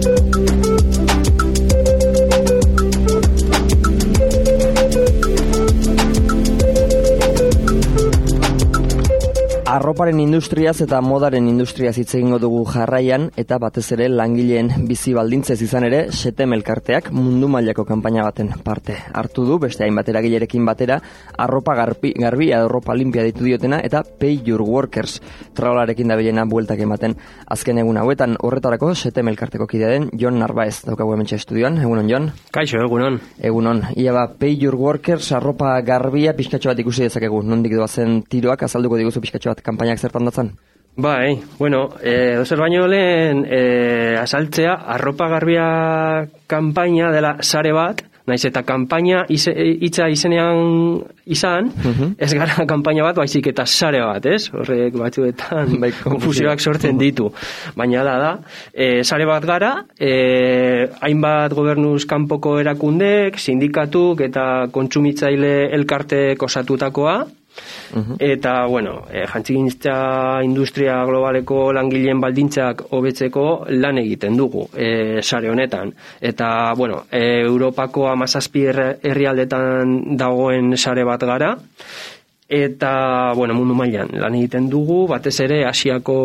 Arroparen industriaz eta modaren industriaz hitz egingo dugu jarraian, eta batez ere langileen bizi baldintzez izan ere, Setem elkarteak mundu mailako kanpaina baten parte hartu du, beste hainbat eragilerekin batera, arropa garbi edo arropa limpia ditu diotena, eta Pay Your Workers traolarekin dabilena bueltak ematen azken egun hauetan. Horretarako Setem elkarteko kidea den Jon Narbaez daukagu hementxe estudioan. Egunon, Jon? Kaixo, egunon. Egunon. Ia Pay Your Workers arropa garbia pixkatxo bat ikusi dezakegu. Nondik doazen tiroak, azalduko diguzu pixkatxo bat kanpainak zertan datzan? Bai, bueno, dozer baino lehen asaltzea, arropa garbia kanpaina dela sare bat, naiz eta kanpaina hitza izenean izan, ez gara kanpaina bat, baizik eta sare bat, ez? Horrek batzuetan konfusioak sortzen ditu. Baina da, sare bat gara, hainbat gobernuz kanpoko erakundek, sindikatuk eta kontsumitzaile elkartek osatutakoa, eta, bueno, jantzigintza industria globaleko langileen baldintzak hobetzeko lan egiten dugu sare honetan. Eta, bueno, Europako 17 herrialdetan dagoen sare bat gara, eta, bueno, mundu mailan lan egiten dugu, batez ere Asiako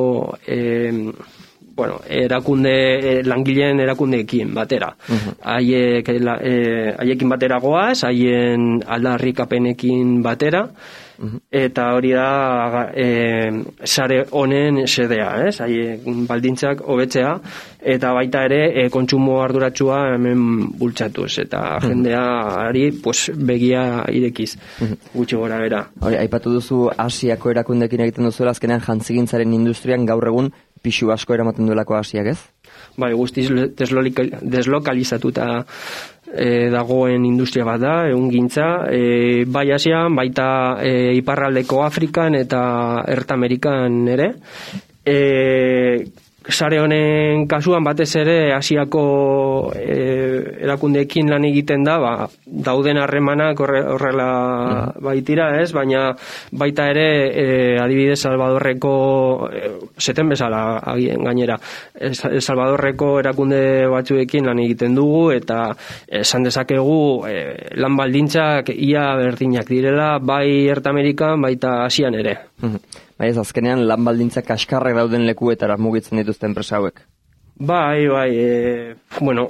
langileen erakundeekin batera. Haiekin batera goaz, haien aldarrikapenekin batera, eta hori da sare honen xedea, ez? Haien baldintzak hobetzea, eta baita ere kontsumo arduratsua hemen bultzatuz, eta jendeari begia irekiz, gutxi gora bera. Aipatu duzu Asiako erakundeekin egiten duzuela, azkenean jantzigintzaren industrian gaur egun pixu asko eramaten duelako Asiak, ez? Bai, guztiz deslokalizatuta dagoen industria bat da, ehungintza, bai Asian, baita iparraldeko Afrikan eta Ertamerikan ere. Sare honen kasuan batez ere Asiako erakundeekin lan egiten da, dauden harremanak horrela baitira, ez? Baina baita ere adibidez Salvadorreko Setem bezala gainera Salvadorreko erakunde batzuekin lan egiten dugu, eta esan dezakegu lan baldintzak ia berdinak direla, bai Ertamerikan, baita Asian ere. Bai, ez azkenean lan baldintzak kaskarrak dauden lekuetara mugitzen dituzten enpresa hauek. Bai, bueno,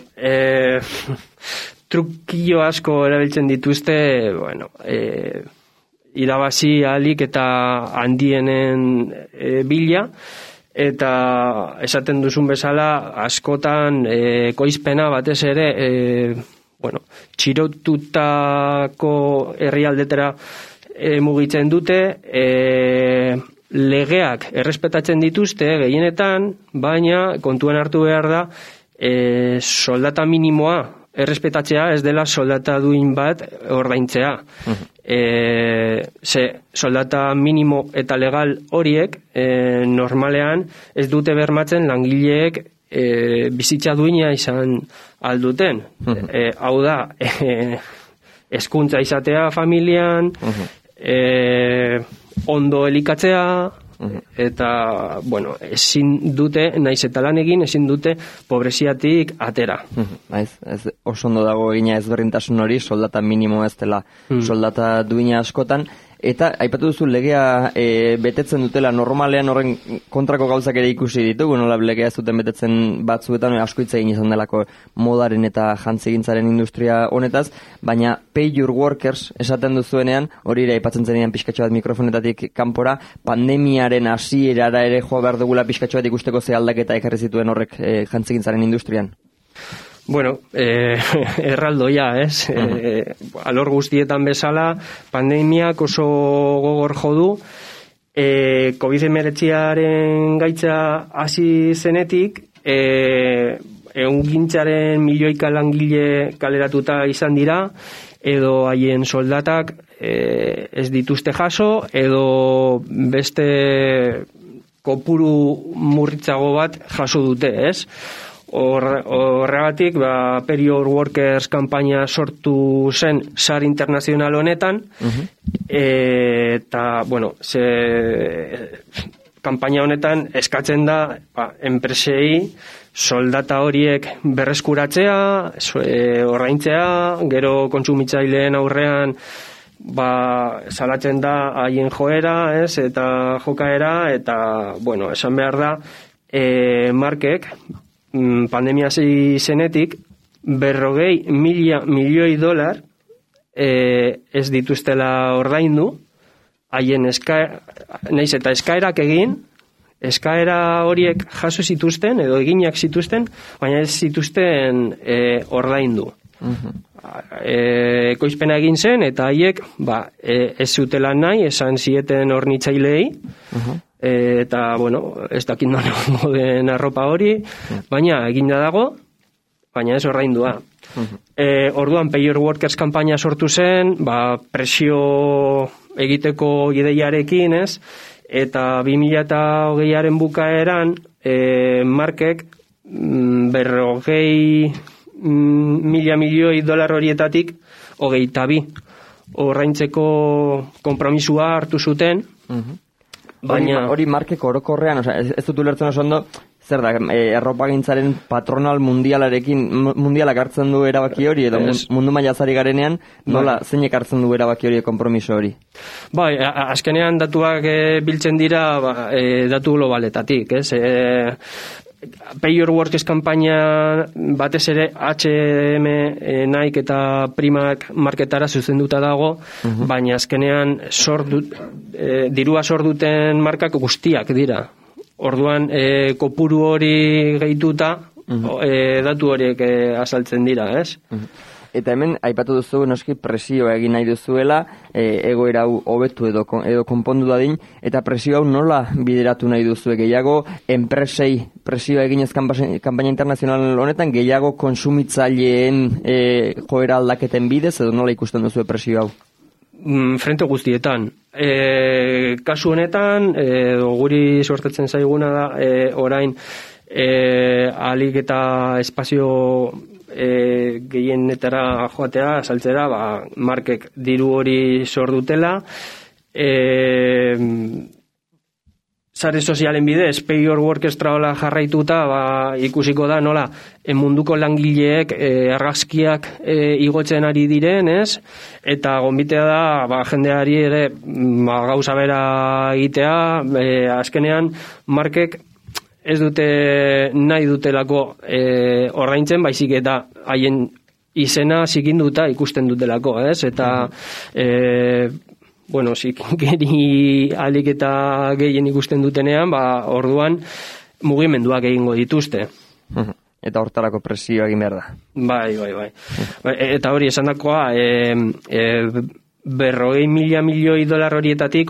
trukillo asko erabiltzen dituzte, bueno, irabazi ahalik eta handienen bila, eta esaten duzun bezala askotan ekoizpena batez ere, bueno, txirotutako herrialdetara mugitzen dute, legeak errespetatzen dituzte gehienetan, baina kontuan hartu behar da soldata minimoa errespetatzea ez dela soldata duin bat ordaintzea. Soldata minimo eta legal horiek normalean ez dute bermatzen langileek bizitza duina izan alduten. Hau da, hezkuntza izatea familian, ondo elikatzea, eta, bueno, ezin dute, naiz eta lan egin, ezin dute pobreziatik atera. Ez oso ondo dago egina ezberdintasun hori, soldata minimo ez dela soldata duina askotan, eta aipatu duzu legea betetzen dutela, normalean horren kontrako gauzak ere ikusi ditugu, nola legea ez duten betetzen batzuetan, asko hitz egin izan delako modaren eta jantzigintzaren industria honetaz, baina Pay Your Workers esaten duzuenean, hori ere aipatzen zenean pixkatxo bat mikrofonetatik kanpora, pandemiaren hasierara ere joa behar dugula pixkatxo bat ikusteko ze aldaketa ekarri zituen horrek jantzigintzaren industrian. Bueno, erraldoia, ez? Alor guztietan bezala, pandemiak oso gogor jodu, COVID-19 gaitza hasi zenetik, ehungintzaren milioika langile kaleratuta izan dira, edo haien soldatak ez dituzte jaso, edo beste kopuru murritzago bat jaso dute, ez? Horregatik, Pay Your Workers kanpaina sortu zen SAR internazional honetan, eta, bueno, kanpaina honetan eskatzen da enpresei soldata horiek berreskuratzea, ordaintzea, gero kontsumitzaileen aurrean salatzen da haien joera, eta jokaera, eta, bueno, esan behar da, markek, pandemia zenetik, 40.000 milioi dolar ez dituztela ordaindu, haien naiz eta eskaerak egin, eskaera horiek jaso zituzten, edo eginak zituzten, baina ez zituzten ordaindu. Ekoizpena egin zen, eta haiek ez zutela nahi, esan zieten hornitzaileei, eta, bueno, ez dakit non egongo den arropa hori, baina eginda dago, baina ez ordaindua. Orduan, Pay Your Workers kanpaina sortu zen, presio egiteko ideiarekin, eta 2020aren bukaeran, markek 40.000 milioi dolar horietatik 22 ordaintzeko konpromisua hartu zuten, baina hori markek orokorrean, ez dut ulertzen oso ondo, zer da, erropagintzaren patronal mundialak hartzen du erabaki hori, edo mundu mailazari garenean, nola, zeinek hartzen du erabaki hori, konpromiso hori? Bai, azkenean datuak biltzen dira datu globaletatik, Pay Your Workers kanpaina batez ere H&M, Nike eta Primark marketara zuzenduta dago, baina azkenean dirua sorduten markak guztiak dira. Orduan, kopuru hori gehituta, datu horiek azaltzen dira, ez? Eta hemen, aipatu duzu, noski presioa egin nahi duzuela, egoera hau hobetu edo konpondu dadin, eta presio hau nola bideratu nahi duzu gehiago, enpresei presioa eginez kanpaina internazional honetan, gehiago konsumitzaileen joera aldaketen bidez, edo nola ikusten duzu presio hau? Frente guztietan. Kasu honetan, guri sortatzen zaiguna da, orain, ahalik eta espazio gehienetara joatea, saltzera, markek diru hori sordutela, sare sozialen bidez, Pay Your Workers traola jarraituta, ikusiko da nola munduko langileek argazkiak igotzen ari diren, eta gonbitea da jendeari ere gauza bera egitea, azkenean markek ez dute nahi dutelako ordaintzen, baizik eta haien izena zikinduta ikusten dutelako, eta bueno, zikeri alik eta gehien ikusten dutenean, orduan mugimenduak egingo dituzte. Eta hortarako presio egin behar da. Bai. Eta hori esandakoa, 40.000 milioi dolar horietatik,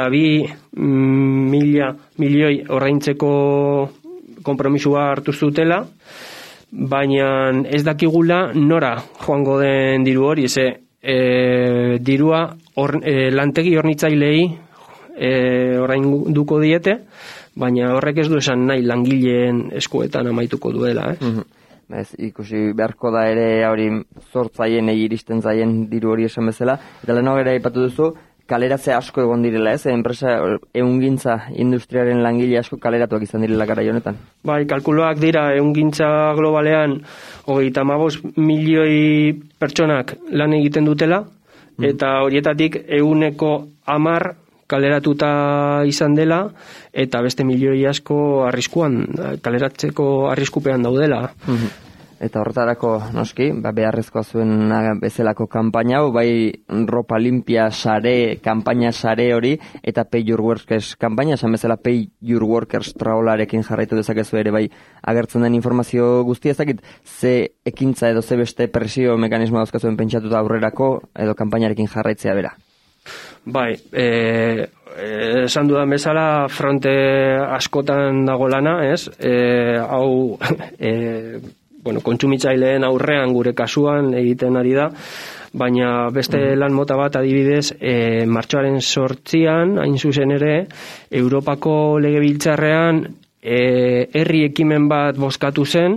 22.000 milioi ordaintzeko konpromisua hartu zutela, baina ez dakigula nora joango den diru hori, dirua lantegi hornitzaileei orainduko diete, baina horrek ez du esan nahi langileen eskuetan amaituko duela. Ikusi beharko da ere hori zortzaien iristen zaien diru hori esan bezala, eta lehenago ere aipatu duzu, kaleratze asko egon direla, enpresa ehungintza industriaren langile asko kaleratuak izan direla garai honetan. Bai, kalkuloak dira ehungintza globalean 35 milioi pertsonak lan egiten dutela, eta horietatik 110 kaleratuta izan dela, eta beste milioi asko arriskuan, kaleratzeko arriskupean daudela. Eta horretarako, noski, beharrezkoa zuen bezalako kanpaina hau, bai ropa limpia sare, kanpaina sare hori, eta Pay Your Workers kanpaina, esan bezala Pay Your Workers traolarekin jarraitu dezakezu ere bai agertzen den informazio guztia ezakit, ze ekintza edo ze beste presio mekanismoa dauzkazuen pentsatuta aurrerako, edo kanpainarekin jarraitzea bera. Bai, esan dudan bezala fronte askotan dago lana, hau kontsumitzaileen aurrean gure kasuan egiten ari da, baina beste lan mota bat adibidez, martxoaren 8an, hain zuzen ere, Europako Legebiltzarrean herri ekimen bat bozkatu zen,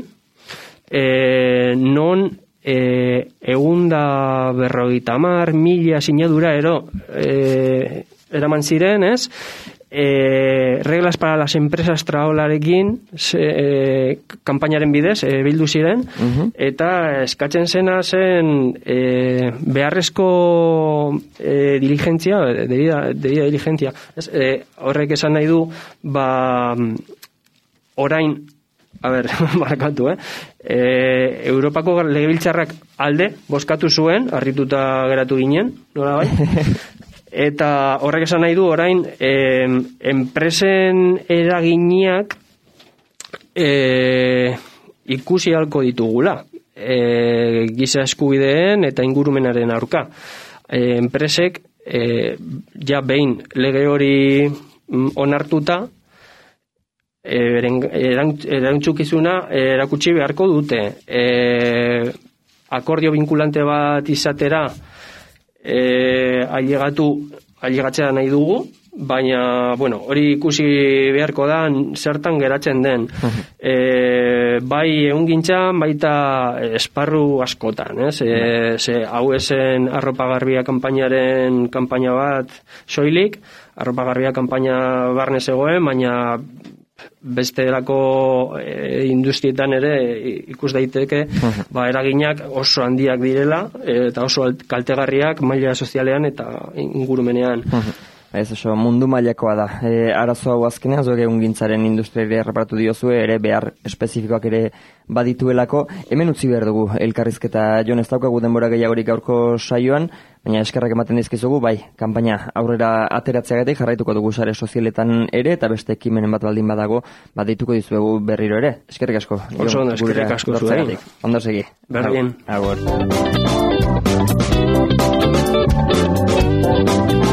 non 150.000 sinadura eraman ziren, reglas para las empresas traolarekin kanpainaren bidez bildu ziren, eta eskatzen zena zen beharrezko diligentzia, debida diligentzia. Horrek esan nahi du, orain, markatu, Europako legebiltzarrak alde bozkatu zuen, harrituta geratu ginen, nola bai? Eta horrek esan nahi du, orain, enpresen eraginak ikusi halko ditugula, giza eskubideen eta ingurumenaren aurka. Enpresek, ja behin lege hori onartuta, erantzukizuna erakutsi beharko dute. Akordio vinkulante bat izatera ailegatzea nahi dugu, baina, hori ikusi beharko da zertan geratzen den. Bai ehungintzan, baita esparru askotan, ze hau esen arropa garbia kanpainaren kanpaina bat soilik, arropa garbia kanpaina barne zegoen, baina bestelako industrietan ere ikus daiteke eraginak oso handiak direla eta oso kaltegarriak maila sozialean eta ingurumenean. Ez oso mundu mailakoa da. Arazo hau azkenean, zuek egungintzaren industriari erreparatu diozue, ere behar espezifikoak ere badituelako. Hemen utzi behar dugu elkarrizketa, Jon, ez daukagu denbora gehiagorik gaurko saioan, baina eskerrak ematen dizkizugu, bai, kanpaina aurrera ateratzeagatik jarraituko dugu sare sozialetan ere, eta beste ekimenen bat baldin badago, deituko dizuegu berriro ere. Eskerrik asko. Oso ondo, eskerrik asko zuen. Ondo segi. Berdin. Agur.